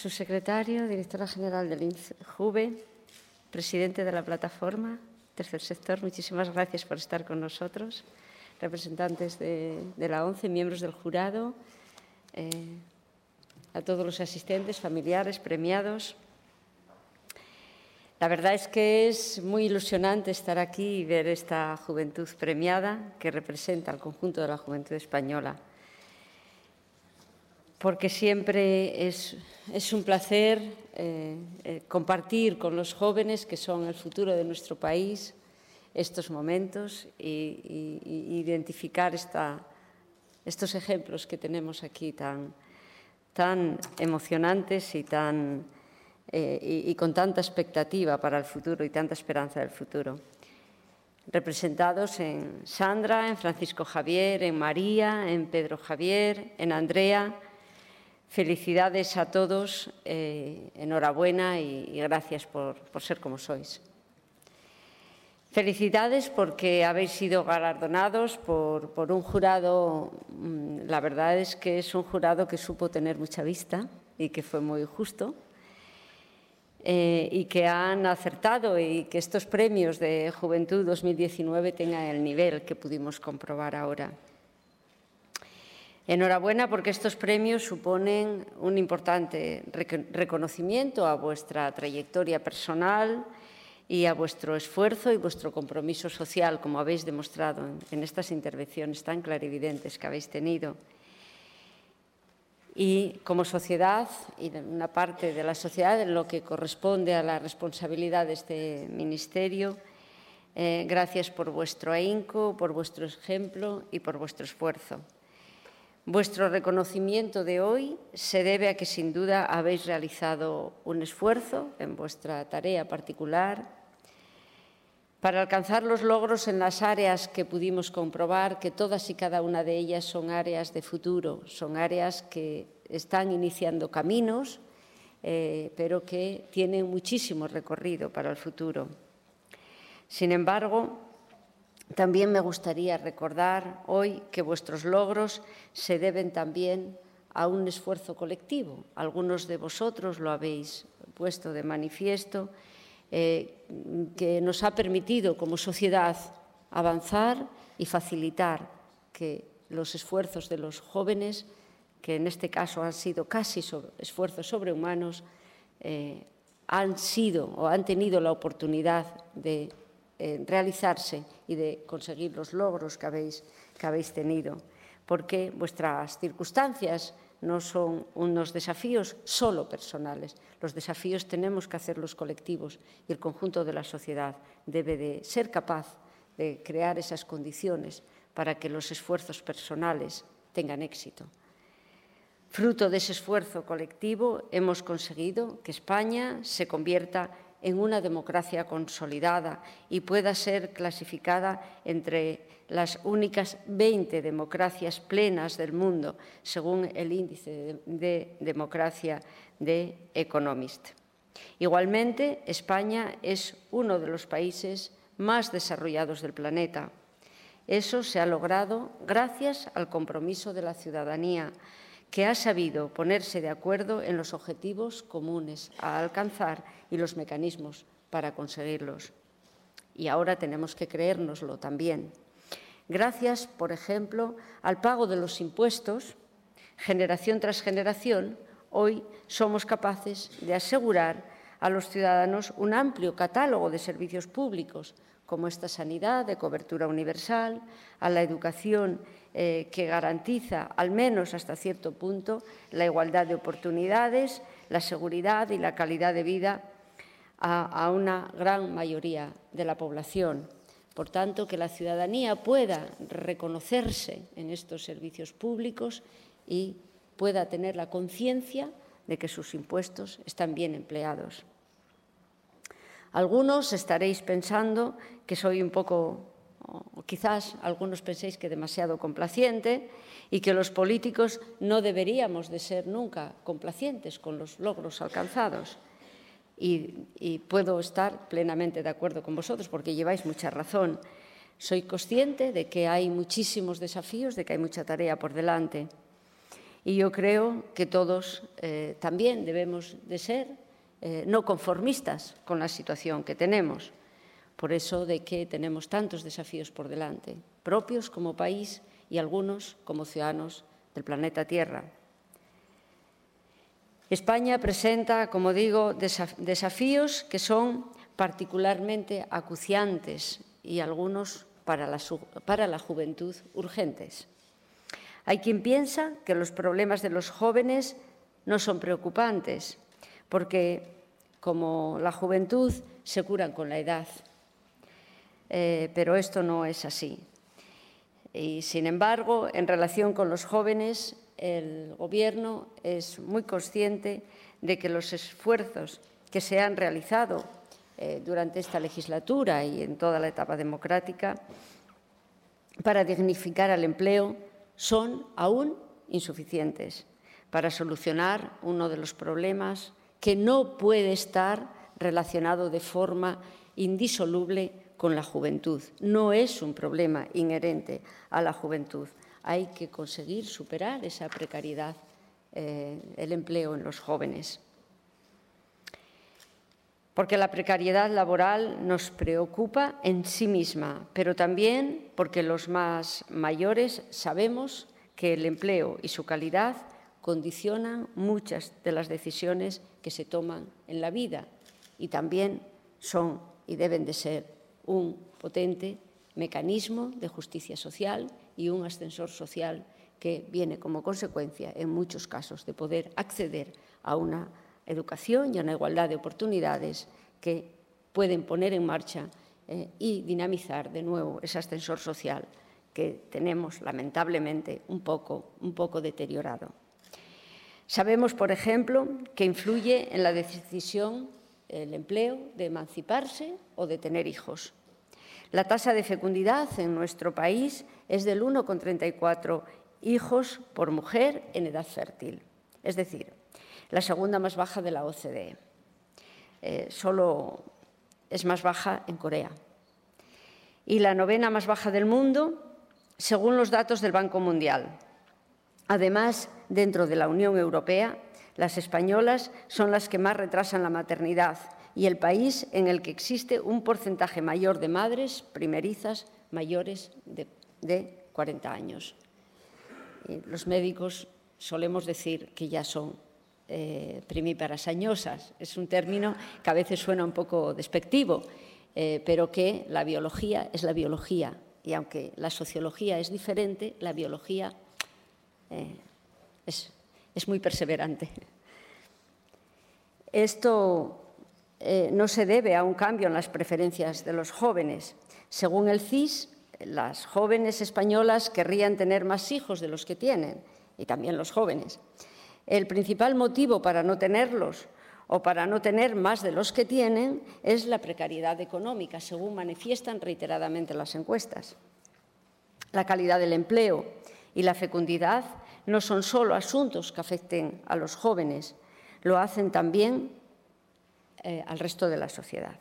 subsecretario, directora general del INJUVE, presidente de la plataforma Tercer Sector, muchísimas gracias por estar con nosotros, representantes de la ONCE, miembros del jurado, a todos los asistentes, familiares, premiados. La verdad es que es muy ilusionante estar aquí y ver esta juventud premiada que representa al conjunto de la juventud española, porque siempre es un placer compartir con los jóvenes, que son el futuro de nuestro país, estos momentos y identificar estos ejemplos que tenemos aquí tan emocionantes y con tanta expectativa para el futuro y tanta esperanza del futuro. Representados en Sandra, en Francisco Javier, en María, en Pedro Javier, en Andrea. Felicidades a todos, enhorabuena y gracias por ser como sois. Felicidades porque habéis sido galardonados por un jurado, la verdad es que es un jurado que supo tener mucha vista y que fue muy justo y que han acertado y que estos premios de Juventud 2019 tengan el nivel que pudimos comprobar ahora. Enhorabuena porque estos premios suponen un importante reconocimiento a vuestra trayectoria personal y a vuestro esfuerzo y vuestro compromiso social, como habéis demostrado en estas intervenciones tan clarividentes que habéis tenido. Y como sociedad, y una parte de la sociedad en lo que corresponde a la responsabilidad de este ministerio, gracias por vuestro ahínco, por vuestro ejemplo y por vuestro esfuerzo. Vuestro reconocimiento de hoy se debe a que sin duda habéis realizado un esfuerzo en vuestra tarea particular para alcanzar los logros en las áreas que pudimos comprobar que todas y cada una de ellas son áreas de futuro, son áreas que están iniciando caminos, pero que tienen muchísimo recorrido para el futuro. Sin embargo, también me gustaría recordar hoy que vuestros logros se deben también a un esfuerzo colectivo. Algunos de vosotros lo habéis puesto de manifiesto, que nos ha permitido como sociedad avanzar y facilitar que los esfuerzos de los jóvenes, que en este caso han sido casi esfuerzos sobrehumanos, han sido o han tenido la oportunidad de realizarse y de conseguir los logros que habéis tenido, porque vuestras circunstancias no son unos desafíos solo personales. Los desafíos tenemos que hacerlos colectivos y el conjunto de la sociedad debe de ser capaz de crear esas condiciones para que los esfuerzos personales tengan éxito. Fruto de ese esfuerzo colectivo hemos conseguido que España se convierta en una democracia consolidada y pueda ser clasificada entre las únicas 20 democracias plenas del mundo, según el índice de democracia de Economist. Igualmente, España es uno de los países más desarrollados del planeta. Eso se ha logrado gracias al compromiso de la ciudadanía, que ha sabido ponerse de acuerdo en los objetivos comunes a alcanzar y los mecanismos para conseguirlos. Y ahora tenemos que creérnoslo también. Gracias, por ejemplo, al pago de los impuestos, generación tras generación, hoy somos capaces de asegurar a los ciudadanos un amplio catálogo de servicios públicos, como esta sanidad de cobertura universal, a la educación que garantiza, al menos hasta cierto punto, la igualdad de oportunidades, la seguridad y la calidad de vida a una gran mayoría de la población. Por tanto, que la ciudadanía pueda reconocerse en estos servicios públicos y pueda tener la conciencia de que sus impuestos están bien empleados. Algunos estaréis pensando que soy un poco, o quizás algunos penséis que demasiado complaciente y que los políticos no deberíamos de ser nunca complacientes con los logros alcanzados. Y puedo estar plenamente de acuerdo con vosotros porque lleváis mucha razón. Soy consciente de que hay muchísimos desafíos, de que hay mucha tarea por delante. Y yo creo que todos también debemos de ser no conformistas con la situación que tenemos. Por eso de que tenemos tantos desafíos por delante, propios como país y algunos como ciudadanos del planeta Tierra. España presenta, como digo, desafíos que son particularmente acuciantes y algunos para la juventud urgentes. Hay quien piensa que los problemas de los jóvenes no son preocupantes, porque como la juventud se curan con la edad. Pero esto no es así. Y, sin embargo, en relación con los jóvenes, el Gobierno es muy consciente de que los esfuerzos que se han realizado durante esta legislatura y en toda la etapa democrática para dignificar el empleo son aún insuficientes para solucionar uno de los problemas que no puede estar relacionado de forma indisoluble con la juventud. No es un problema inherente a la juventud. Hay que conseguir superar esa precariedad, el empleo en los jóvenes. Porque la precariedad laboral nos preocupa en sí misma, pero también porque los más mayores sabemos que el empleo y su calidad condicionan muchas de las decisiones que se toman en la vida y también son y deben de ser un potente mecanismo de justicia social y un ascensor social que viene como consecuencia, en muchos casos, de poder acceder a una educación y a una igualdad de oportunidades que pueden poner en marcha y dinamizar de nuevo ese ascensor social que tenemos, lamentablemente, un poco deteriorado. Sabemos, por ejemplo, que influye en la decisión el empleo de emanciparse o de tener hijos. La tasa de fecundidad en nuestro país es del 1,34 hijos por mujer en edad fértil, es decir, la segunda más baja de la OCDE. Solo es más baja en Corea. Y la novena más baja del mundo, según los datos del Banco Mundial. Además, dentro de la Unión Europea, las españolas son las que más retrasan la maternidad y el país en el que existe un porcentaje mayor de madres primerizas mayores de 40 años. Y los médicos solemos decir que ya son primíparas añosas. Es un término que a veces suena un poco despectivo, pero que la biología es la biología. Y aunque la sociología es diferente, la biología es muy perseverante. Esto no se debe a un cambio en las preferencias de los jóvenes. Según el CIS, las jóvenes españolas querrían tener más hijos de los que tienen, y también los jóvenes. El principal motivo para no tenerlos o para no tener más de los que tienen es la precariedad económica, según manifiestan reiteradamente las encuestas. La calidad del empleo y la fecundidad no son solo asuntos que afecten a los jóvenes, lo hacen también al resto de la sociedad.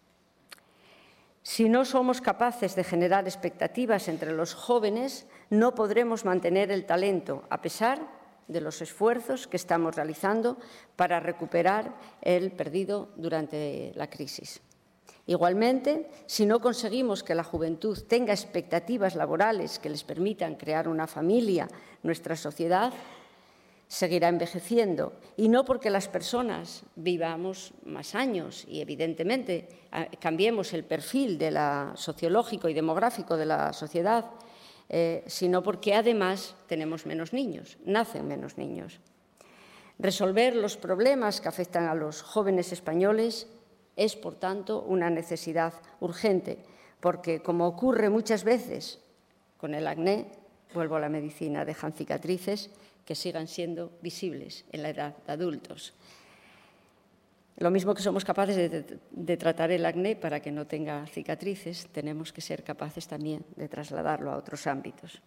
Si no somos capaces de generar expectativas entre los jóvenes, no podremos mantener el talento, a pesar de los esfuerzos que estamos realizando para recuperar el perdido durante la crisis. Igualmente, si no conseguimos que la juventud tenga expectativas laborales que les permitan crear una familia, nuestra sociedad seguirá envejeciendo. Y no porque las personas vivamos más años y, evidentemente, cambiemos el perfil sociológico y demográfico de la sociedad, sino porque, además, tenemos menos niños, nacen menos niños. Resolver los problemas que afectan a los jóvenes españoles es, por tanto, una necesidad urgente, porque, como ocurre muchas veces con el acné, vuelvo a la medicina, dejan cicatrices que sigan siendo visibles en la edad de adultos. Lo mismo que somos capaces de tratar el acné para que no tenga cicatrices, tenemos que ser capaces también de trasladarlo a otros ámbitos.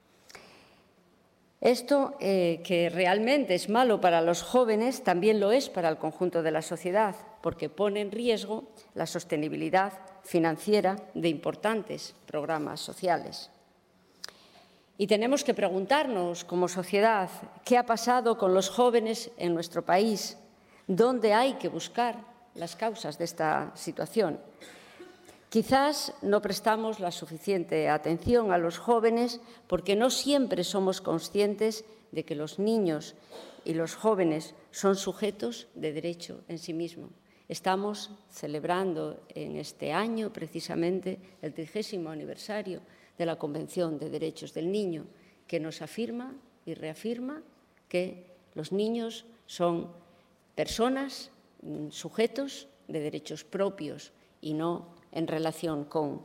Esto, que realmente es malo para los jóvenes, también lo es para el conjunto de la sociedad, porque pone en riesgo la sostenibilidad financiera de importantes programas sociales. Y tenemos que preguntarnos como sociedad qué ha pasado con los jóvenes en nuestro país, dónde hay que buscar las causas de esta situación. Quizás no prestamos la suficiente atención a los jóvenes porque no siempre somos conscientes de que los niños y los jóvenes son sujetos de derecho en sí mismos. Estamos celebrando en este año precisamente el 30º aniversario de la Convención de Derechos del Niño, que nos afirma y reafirma que los niños son personas, sujetos de derechos propios y no en relación con.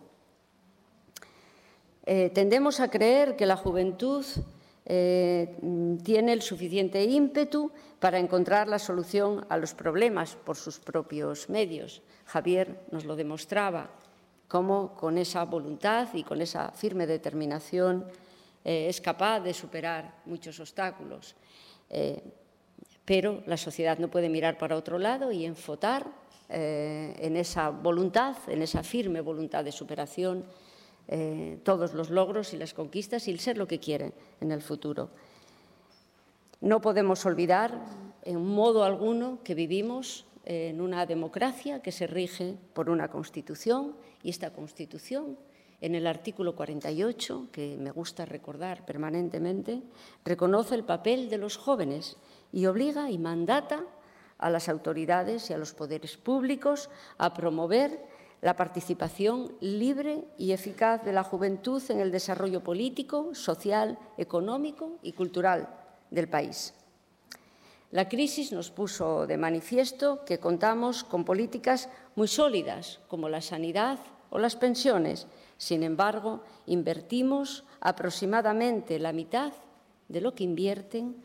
Tendemos a creer que la juventud tiene el suficiente ímpetu para encontrar la solución a los problemas por sus propios medios. Javier nos lo demostraba, cómo con esa voluntad y con esa firme determinación es capaz de superar muchos obstáculos. Pero la sociedad no puede mirar para otro lado y enfocar en esa voluntad, en esa firme voluntad de superación, todos los logros y las conquistas y el ser lo que quieren en el futuro. No podemos olvidar en modo alguno que vivimos en una democracia que se rige por una Constitución, y esta Constitución, en el artículo 48, que me gusta recordar permanentemente, reconoce el papel de los jóvenes y obliga y mandata a las autoridades y a los poderes públicos a promover la participación libre y eficaz de la juventud en el desarrollo político, social, económico y cultural del país. La crisis nos puso de manifiesto que contamos con políticas muy sólidas, como la sanidad o las pensiones. Sin embargo, invertimos aproximadamente la mitad de lo que invierten,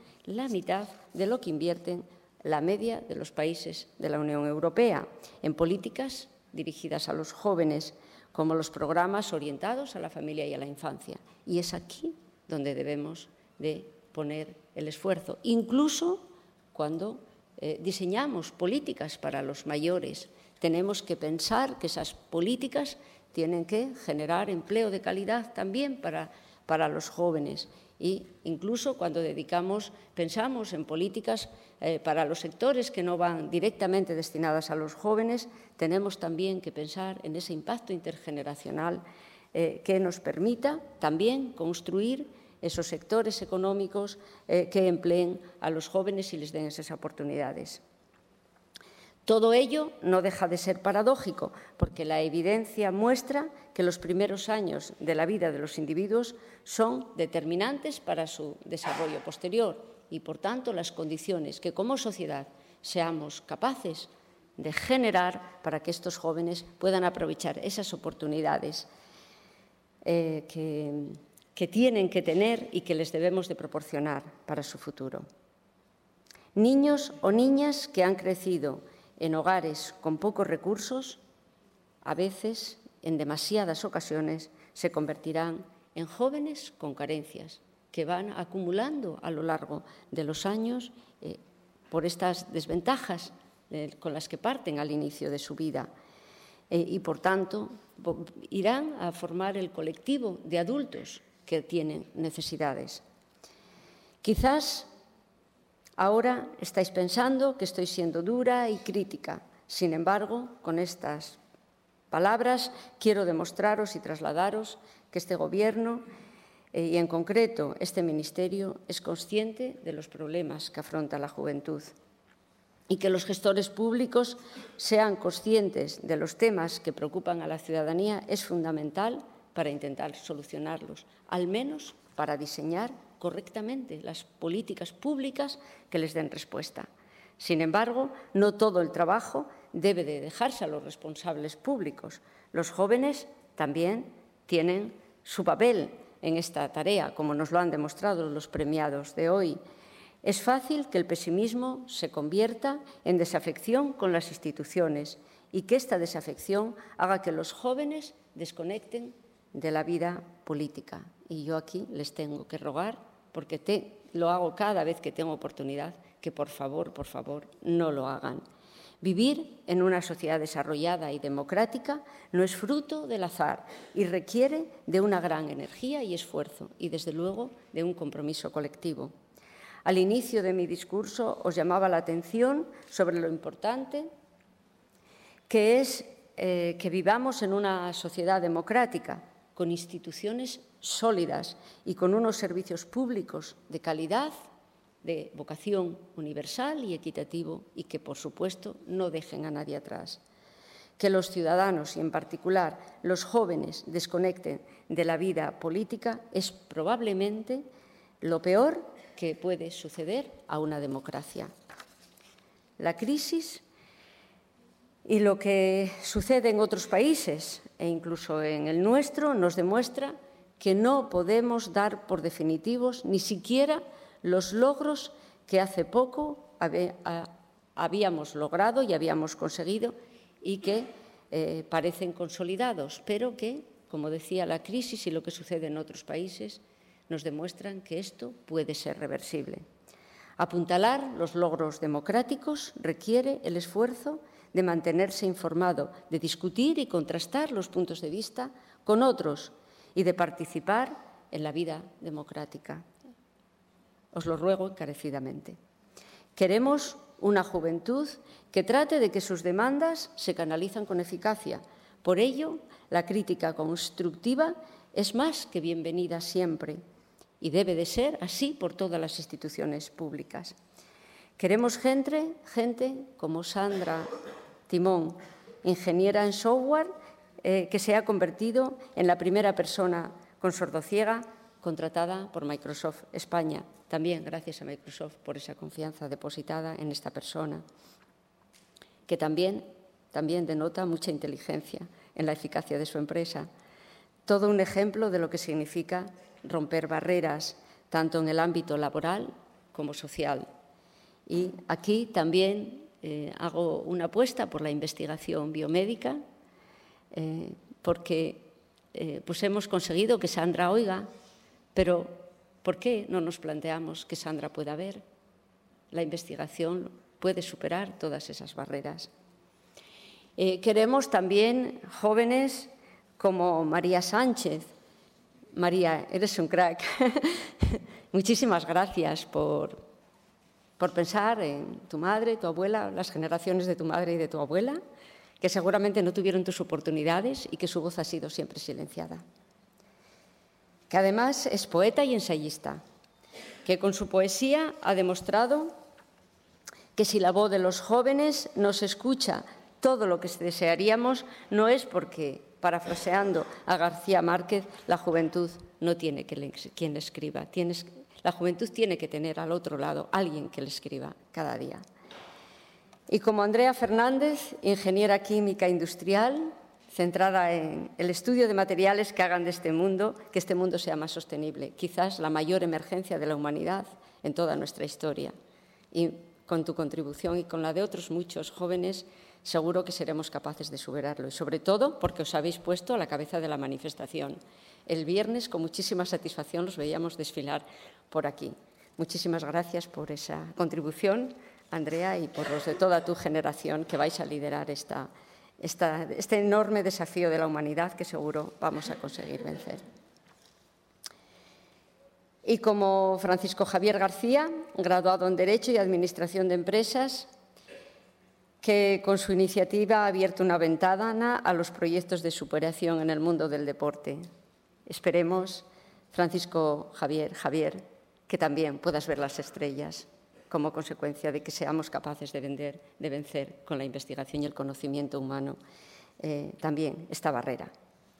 la media de los países de la Unión Europea en políticas dirigidas a los jóvenes, como los programas orientados a la familia y a la infancia. Y es aquí donde debemos de poner el esfuerzo, incluso cuando diseñamos políticas para los mayores. Tenemos que pensar que esas políticas tienen que generar empleo de calidad también para los jóvenes. E incluso cuando pensamos en políticas para los sectores que no van directamente destinadas a los jóvenes, tenemos también que pensar en ese impacto intergeneracional que nos permita también construir esos sectores económicos que empleen a los jóvenes y les den esas oportunidades. Todo ello no deja de ser paradójico, porque la evidencia muestra que los primeros años de la vida de los individuos son determinantes para su desarrollo posterior y, por tanto, las condiciones que como sociedad seamos capaces de generar para que estos jóvenes puedan aprovechar esas oportunidades que tienen que tener y que les debemos de proporcionar para su futuro. Niños o niñas que han crecido en hogares con pocos recursos, a veces, en demasiadas ocasiones, se convertirán en jóvenes con carencias que van acumulando a lo largo de los años por estas desventajas con las que parten al inicio de su vida. Y, por tanto, irán a formar el colectivo de adultos que tienen necesidades. Quizás ahora estáis pensando que estoy siendo dura y crítica. Sin embargo, con estas palabras quiero demostraros y trasladaros que este Gobierno y, en concreto, este Ministerio es consciente de los problemas que afronta la juventud y que los gestores públicos sean conscientes de los temas que preocupan a la ciudadanía es fundamental para intentar solucionarlos, al menos para diseñar correctamente las políticas públicas que les den respuesta. Sin embargo, no todo el trabajo debe de dejarse a los responsables públicos. Los jóvenes también tienen su papel en esta tarea, como nos lo han demostrado los premiados de hoy. Es fácil que el pesimismo se convierta en desafección con las instituciones y que esta desafección haga que los jóvenes desconecten de la vida política. Y yo aquí les tengo que rogar, porque lo hago cada vez que tengo oportunidad, que por favor, no lo hagan. Vivir en una sociedad desarrollada y democrática no es fruto del azar y requiere de una gran energía y esfuerzo y, desde luego, de un compromiso colectivo. Al inicio de mi discurso os llamaba la atención sobre lo importante que es que vivamos en una sociedad democrática, con instituciones sólidas y con unos servicios públicos de calidad, de vocación universal y equitativo, y que, por supuesto, no dejen a nadie atrás. Que los ciudadanos, y en particular los jóvenes, desconecten de la vida política es probablemente lo peor que puede suceder a una democracia. La crisis y lo que sucede en otros países, e incluso en el nuestro, nos demuestra que no podemos dar por definitivos ni siquiera los logros que hace poco habíamos logrado y habíamos conseguido y que parecen consolidados, pero que, como decía, la crisis y lo que sucede en otros países nos demuestran que esto puede ser reversible. Apuntalar los logros democráticos requiere el esfuerzo de mantenerse informado, de discutir y contrastar los puntos de vista con otros y de participar en la vida democrática. Os lo ruego encarecidamente. Queremos una juventud que trate de que sus demandas se canalizan con eficacia. Por ello, la crítica constructiva es más que bienvenida siempre y debe de ser así por todas las instituciones públicas. Queremos gente como Sandra Timón, ingeniera en software, que se ha convertido en la primera persona con sordociega contratada por Microsoft España. También gracias a Microsoft por esa confianza depositada en esta persona, que también denota mucha inteligencia en la eficacia de su empresa. Todo un ejemplo de lo que significa romper barreras, tanto en el ámbito laboral como social. Y aquí también hago una apuesta por la investigación biomédica, porque pues hemos conseguido que Sandra oiga, pero ¿por qué no nos planteamos que Sandra pueda ver? La investigación puede superar todas esas barreras. Queremos también jóvenes como María Sánchez. María, eres un crack. Muchísimas gracias por pensar en tu madre, tu abuela, las generaciones de tu madre y de tu abuela, que seguramente no tuvieron tus oportunidades y que su voz ha sido siempre silenciada. Que además es poeta y ensayista, que con su poesía ha demostrado que si la voz de los jóvenes nos escucha todo lo que desearíamos, no es porque, parafraseando a García Márquez, la juventud no tiene quien le escriba. La juventud tiene que tener al otro lado alguien que le escriba cada día. Y como Andrea Fernández, ingeniera química industrial, centrada en el estudio de materiales que hagan de este mundo, que este mundo sea más sostenible, quizás la mayor emergencia de la humanidad en toda nuestra historia. Y con tu contribución y con la de otros muchos jóvenes, seguro que seremos capaces de superarlo. Y sobre todo porque os habéis puesto a la cabeza de la manifestación. El viernes, con muchísima satisfacción, los veíamos desfilar por aquí. Muchísimas gracias por esa contribución, Andrea, y por los de toda tu generación que vais a liderar este enorme desafío de la humanidad que seguro vamos a conseguir vencer. Y como Francisco Javier García, graduado en Derecho y Administración de Empresas, que con su iniciativa ha abierto una ventana a los proyectos de superación en el mundo del deporte. Esperemos, Francisco Javier, que también puedas ver las estrellas como consecuencia de que seamos capaces de vencer con la investigación y el conocimiento humano también esta barrera.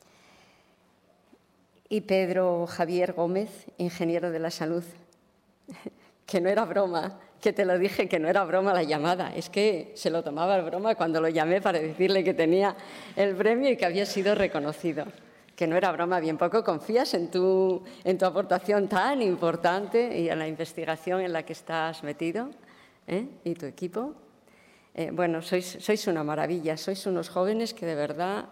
Y Pedro Javier Gómez, ingeniero de la salud, que no era broma, que te lo dije, que no era broma la llamada, es que se lo tomaba el broma cuando lo llamé para decirle que tenía el premio y que había sido reconocido. Que no era broma, bien poco confías en tu aportación tan importante y en la investigación en la que estás metido, y tu equipo. Bueno, sois una maravilla, sois unos jóvenes que de verdad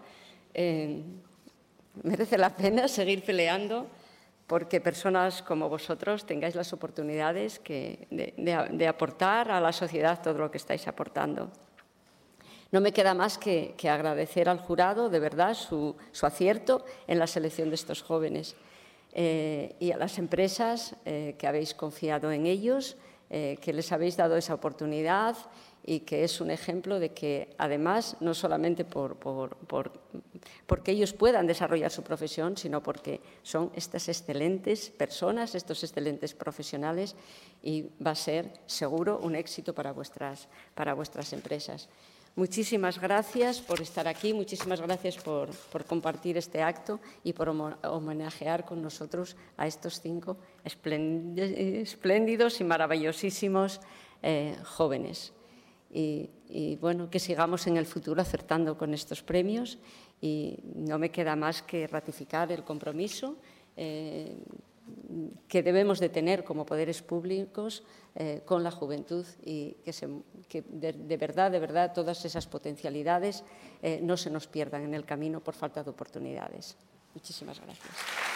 merece la pena seguir peleando porque personas como vosotros tengáis las oportunidades de aportar a la sociedad todo lo que estáis aportando. No me queda más que agradecer al jurado, de verdad, su acierto en la selección de estos jóvenes y a las empresas que habéis confiado en ellos, que les habéis dado esa oportunidad y que es un ejemplo de que, además, no solamente porque ellos puedan desarrollar su profesión, sino porque son estas excelentes personas, estos excelentes profesionales, y va a ser, seguro, un éxito para vuestras empresas. Muchísimas gracias por estar aquí, muchísimas gracias por compartir este acto y por homenajear con nosotros a estos 5 espléndidos y maravillosísimos jóvenes. Y bueno, que sigamos en el futuro acertando con estos premios, y no me queda más que ratificar el compromiso que debemos de tener como poderes públicos con la juventud, y que de verdad todas esas potencialidades no se nos pierdan en el camino por falta de oportunidades. Muchísimas gracias.